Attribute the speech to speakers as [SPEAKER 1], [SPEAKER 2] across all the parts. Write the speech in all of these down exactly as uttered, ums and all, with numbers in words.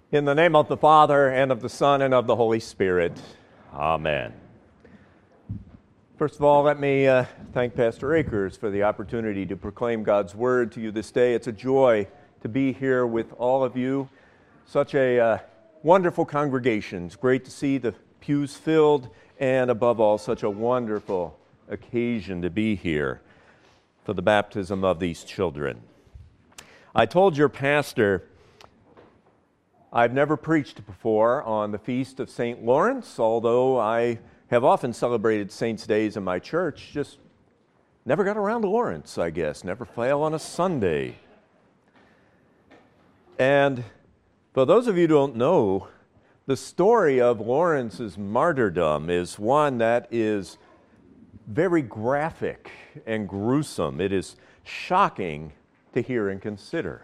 [SPEAKER 1] In the name of the Father, and of the Son, and of the Holy Spirit. Amen. First of all, let me uh, thank Pastor Akers for the opportunity to proclaim God's Word to you this day. It's a joy to be here with all of you. Such a uh, wonderful congregation. It's great to see the pews filled, and above all, such a wonderful occasion to be here for the baptism of these children. I told your pastor I've never preached before on the feast of Saint Lawrence, although I have often celebrated saints' days in my church, just never got around to Lawrence, I guess, never fell on a Sunday. And for those of you who don't know, the story of Lawrence's martyrdom is one that is very graphic and gruesome. It is shocking to hear and consider.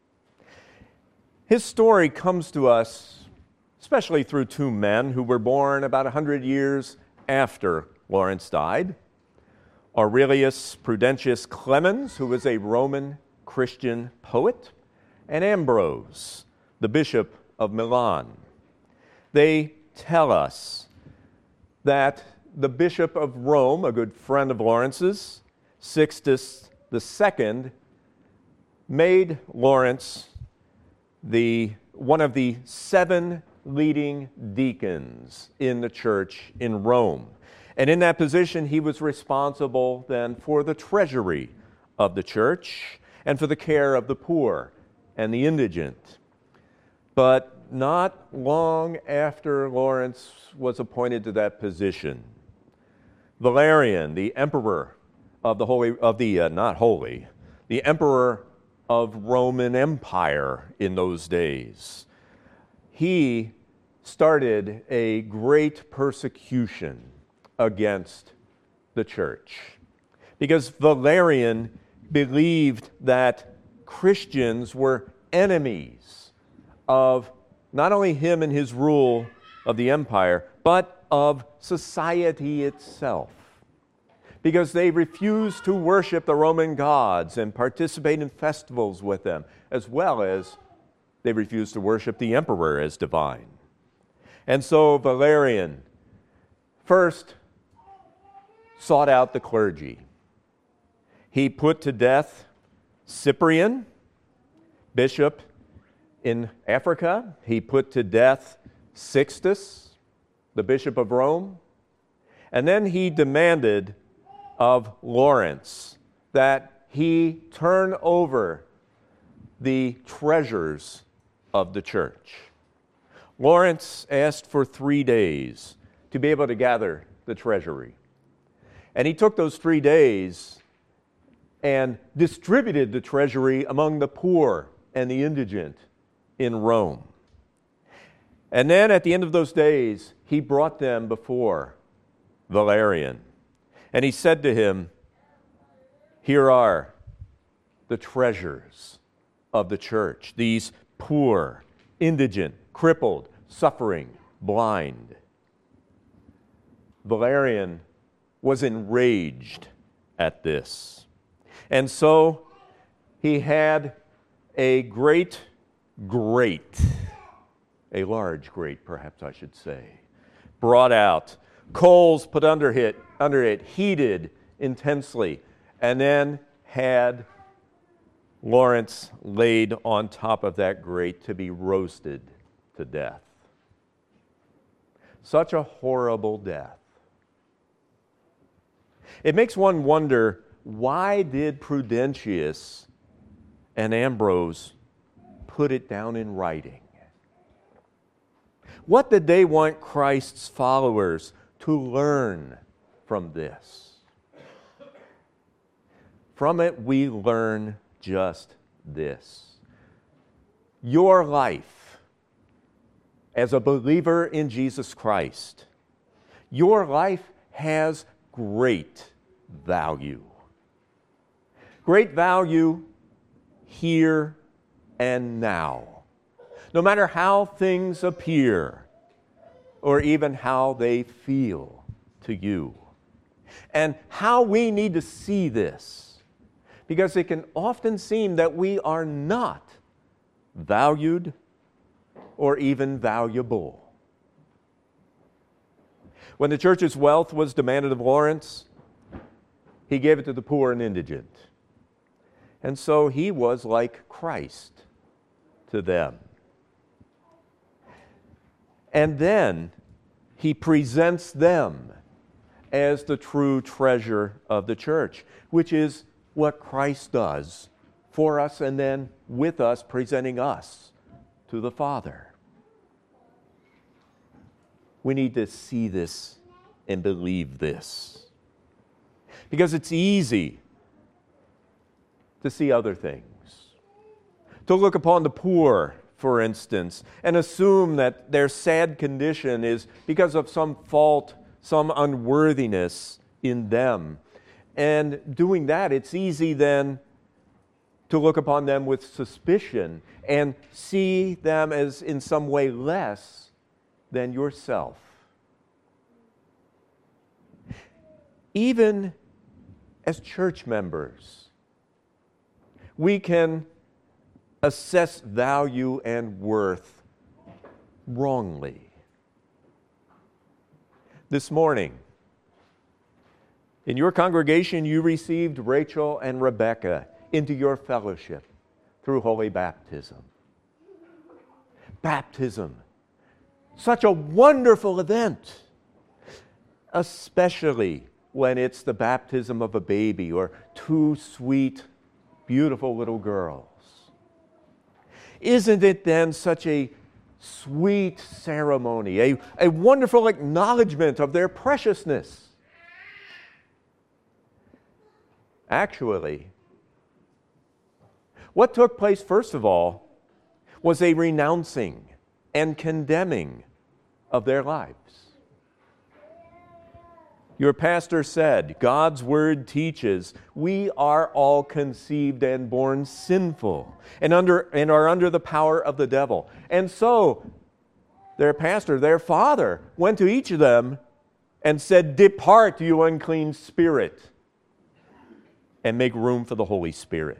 [SPEAKER 1] His story comes to us especially through two men who were born about one hundred years after Lawrence died. Aurelius Prudentius Clemens, who was a Roman Christian poet, and Ambrose, the Bishop of Milan. They tell us that the Bishop of Rome, a good friend of Lawrence's, Sixtus the Second, made Lawrence the one of the seven leading deacons in the church in Rome. And in that position, he was responsible then for the treasury of the church and for the care of the poor and the indigent. But not long after Lawrence was appointed to that position, Valerian, the emperor of the holy, of the, uh, not holy, the emperor of Roman Empire in those days, he started a great persecution against the church because Valerian believed that Christians were enemies of not only him and his rule of the empire, but of society itself, because they refused to worship the Roman gods and participate in festivals with them, as well as they refused to worship the emperor as divine. And so Valerian first sought out the clergy. He put to death Cyprian, bishop in Africa. He put to death Sixtus, the Bishop of Rome. And then he demanded of Lawrence that he turn over the treasures of the church. Lawrence asked for three days to be able to gather the treasury. And he took those three days and distributed the treasury among the poor and the indigent in Rome. And then at the end of those days, he brought them before Valerian. And he said to him, "Here are the treasures of the church, these poor, indigent, crippled, suffering, blind." Valerian was enraged at this. And so he had a great grate, a large grate perhaps I should say, brought out, coals put under it, under it, heated intensely, and then had Lawrence laid on top of that grate to be roasted to death. Such a horrible death. It makes one wonder, why did Prudentius and Ambrose put it down in writing? What did they want Christ's followers to learn from this? From it, we learn just this. Your life as a believer in Jesus Christ, your life has great value. Great value here and now. No matter how things appear or even how they feel to you. And how we need to see this, because it can often seem that we are not valued or even valuable. When the church's wealth was demanded of Lawrence, he gave it to the poor and indigent. And so he was like Christ to them. And then he presents them as the true treasure of the church, which is what Christ does for us and then with us, presenting us to the Father. We need to see this and believe this, because it's easy to see other things, to look upon the poor, for instance, and assume that their sad condition is because of some fault, some unworthiness in them. And doing that, it's easy then to look upon them with suspicion and see them as in some way less than yourself. Even as church members, we can assess value and worth wrongly. This morning, in your congregation, you received Rachel and Rebecca into your fellowship through holy baptism. Baptism, such a wonderful event, especially when it's the baptism of a baby or two sweet, beautiful little girls. Isn't it then such a sweet ceremony, a, a wonderful acknowledgement of their preciousness? Actually, what took place, first of all, was a renouncing and condemning of their lives. Your pastor said, God's Word teaches we are all conceived and born sinful and, under, and are under the power of the devil. And so, their pastor, their father, went to each of them and said, "Depart, you unclean spirit, and make room for the Holy Spirit."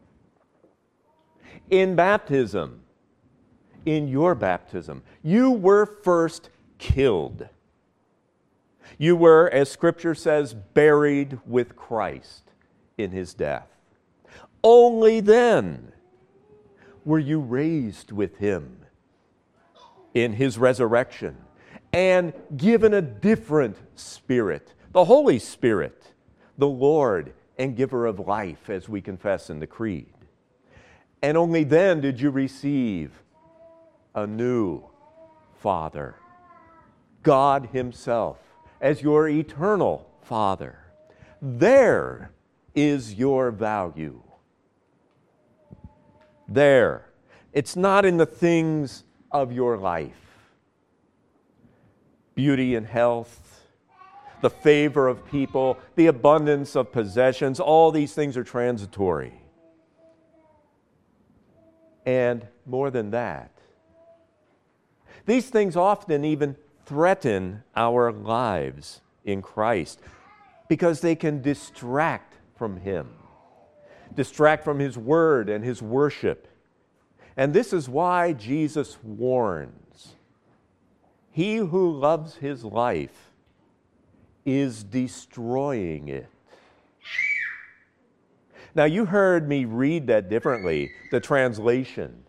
[SPEAKER 1] In baptism, in your baptism, you were first killed. You were, as Scripture says, buried with Christ in His death. Only then were you raised with Him in His resurrection and given a different Spirit, the Holy Spirit, the Lord and giver of life, as we confess in the Creed. And only then did you receive a new Father, God Himself, as your eternal Father. There is your value. There. It's not in the things of your life. Beauty and health, the favor of people, the abundance of possessions, all these things are transitory. And more than that, these things often even threaten our lives in Christ because they can distract from Him, distract from His Word and His worship. And this is why Jesus warns, he who loves his life is destroying it. Now, you heard me read that differently, the translation.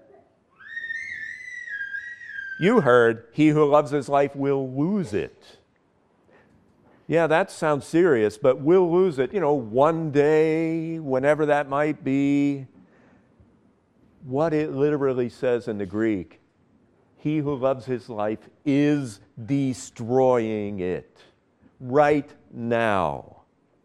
[SPEAKER 1] You heard, he who loves his life will lose it. Yeah, that sounds serious, but will lose it, you know, one day, whenever that might be. What it literally says in the Greek, he who loves his life is destroying it right now.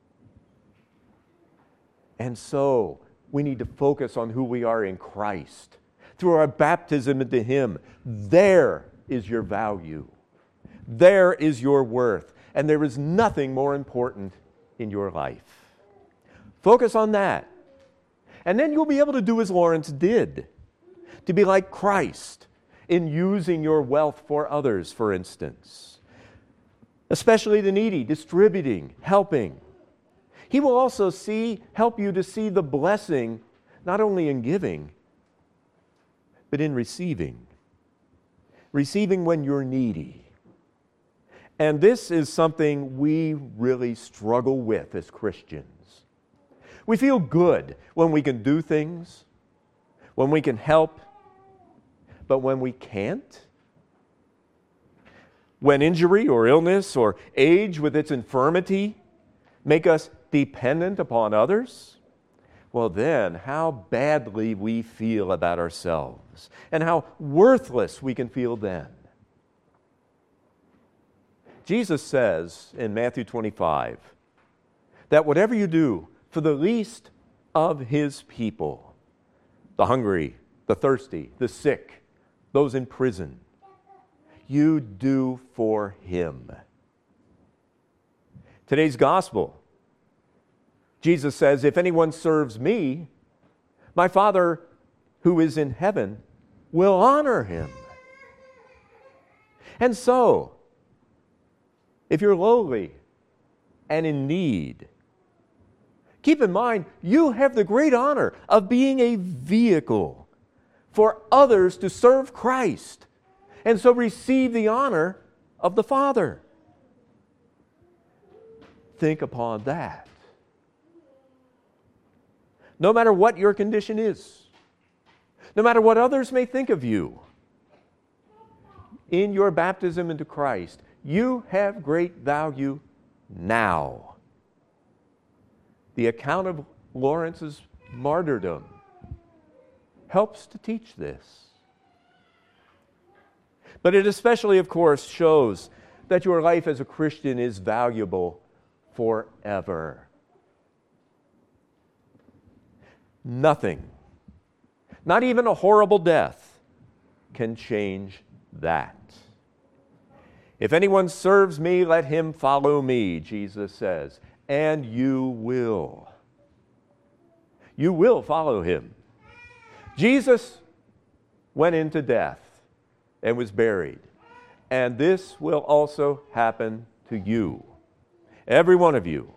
[SPEAKER 1] And so, we need to focus on who we are in Christ. Through our baptism into Him, there is your value. There is your worth. And there is nothing more important in your life. Focus on that. And then you'll be able to do as Lawrence did. To be like Christ in using your wealth for others, for instance. Especially the needy, distributing, helping. He will also see, help you to see the blessing, not only in giving, but in receiving receiving when you're needy. And this is something we really struggle with as Christians. We feel good when we can do things, when we can help, but when we can't, when injury or illness or age with its infirmity make us dependent upon others, well then, how badly we feel about ourselves and how worthless we can feel then. Jesus says in Matthew twenty-five that whatever you do for the least of His people, the hungry, the thirsty, the sick, those in prison, you do for Him. Today's gospel, Jesus says, if anyone serves me, my Father who is in heaven will honor him. And so, if you're lowly and in need, keep in mind you have the great honor of being a vehicle for others to serve Christ, and so receive the honor of the Father. Think upon that. No matter what your condition is, no matter what others may think of you, in your baptism into Christ, you have great value now. The account of Lawrence's martyrdom helps to teach this. But it especially, of course, shows that your life as a Christian is valuable forever. Nothing, not even a horrible death, can change that. If anyone serves me, let him follow me, Jesus says, and you will. You will follow him. Jesus went into death and was buried, and this will also happen to you, every one of you.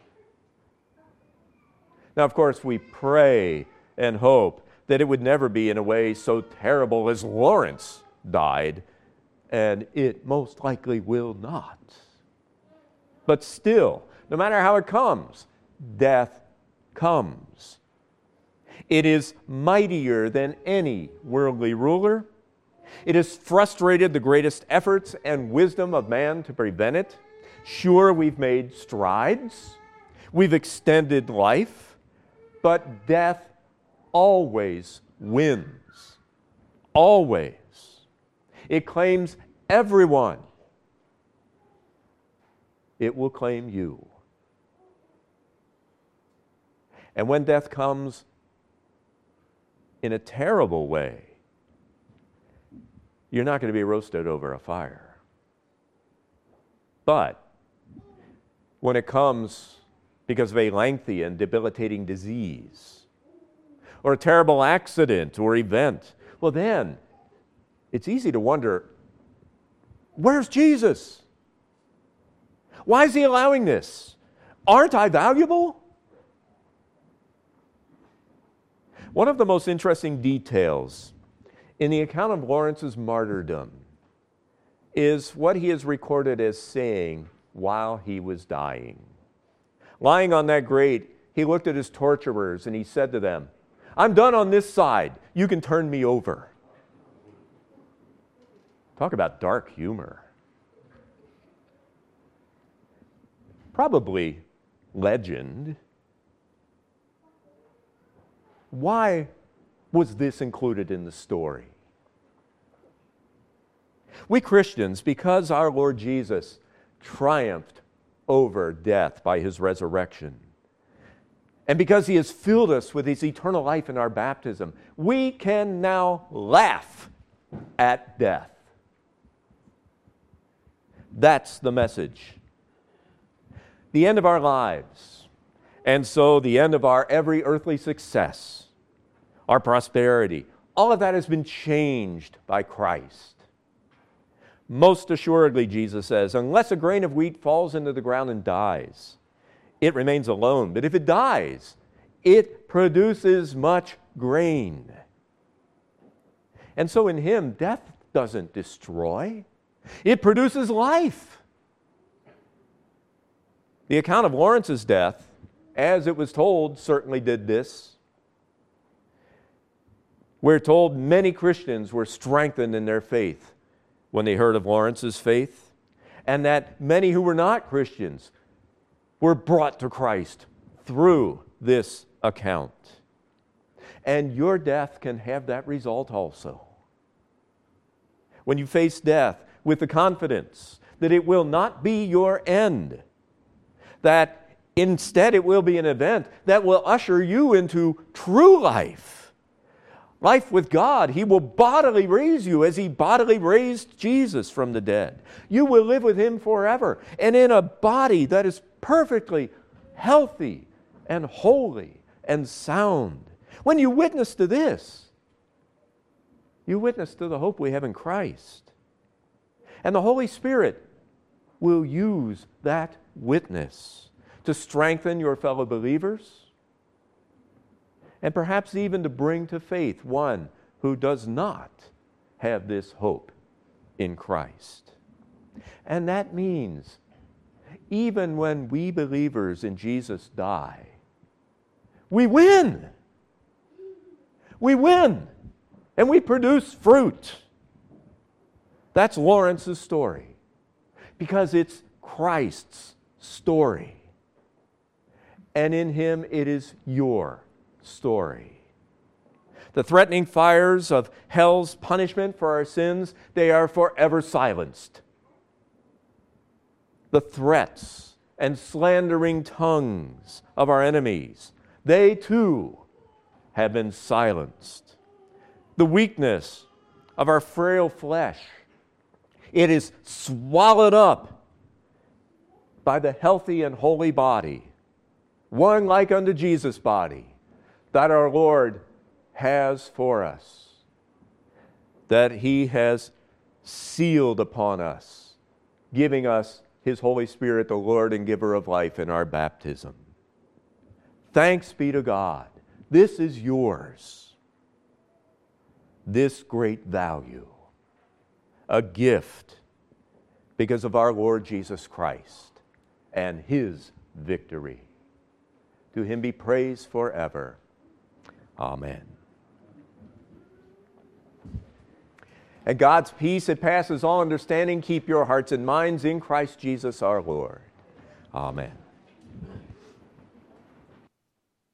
[SPEAKER 1] Now, of course, we pray and hope that it would never be in a way so terrible as Lawrence died, and it most likely will not. But still, no matter how it comes, death comes. It is mightier than any worldly ruler. It has frustrated the greatest efforts and wisdom of man to prevent it. Sure, we've made strides. We've extended life. But death always wins. Always. It claims everyone. It will claim you. And when death comes in a terrible way, you're not going to be roasted over a fire. But when it comes because of a lengthy and debilitating disease, or a terrible accident or event, well then, it's easy to wonder, where's Jesus? Why is he allowing this? Aren't I valuable? One of the most interesting details in the account of Lawrence's martyrdom is what he is recorded as saying while he was dying. Lying on that grate, he looked at his torturers and he said to them, I'm done on this side. You can turn me over. Talk about dark humor. Probably legend. Why was this included in the story? We Christians, because our Lord Jesus triumphed over death by his resurrection, and because he has filled us with his eternal life in our baptism, we can now laugh at death. That's the message. The end of our lives, and so the end of our every earthly success, our prosperity, all of that has been changed by Christ. Most assuredly, Jesus says, unless a grain of wheat falls into the ground and dies, it remains alone. But if it dies, it produces much grain. And so in him, death doesn't destroy. It produces life. The account of Lawrence's death, as it was told, certainly did this. We're told many Christians were strengthened in their faith when they heard of Lawrence's faith, and that many who were not Christians were brought to Christ through this account. And your death can have that result also. When you face death with the confidence that it will not be your end, that instead it will be an event that will usher you into true life, life with God. He will bodily raise you as He bodily raised Jesus from the dead. You will live with Him forever and in a body that is perfectly healthy and holy and sound. When you witness to this, you witness to the hope we have in Christ. And the Holy Spirit will use that witness to strengthen your fellow believers and perhaps even to bring to faith one who does not have this hope in Christ. And that means even when we believers in Jesus die, we win. We win. And we produce fruit. That's Lawrence's story. Because it's Christ's story. And in Him it is your story. The threatening fires of hell's punishment for our sins, they are forever silenced. The threats and slandering tongues of our enemies, they too have been silenced. The weakness of our frail flesh, it is swallowed up by the healthy and holy body, one like unto Jesus' body, that our Lord has for us, that He has sealed upon us, giving us His Holy Spirit, the Lord and giver of life, in our baptism. Thanks be to God. This is yours. This great value, a gift because of our Lord Jesus Christ and His victory. To Him be praise forever. Amen. And God's peace that passes all understanding, keep your hearts and minds in Christ Jesus our Lord. Amen.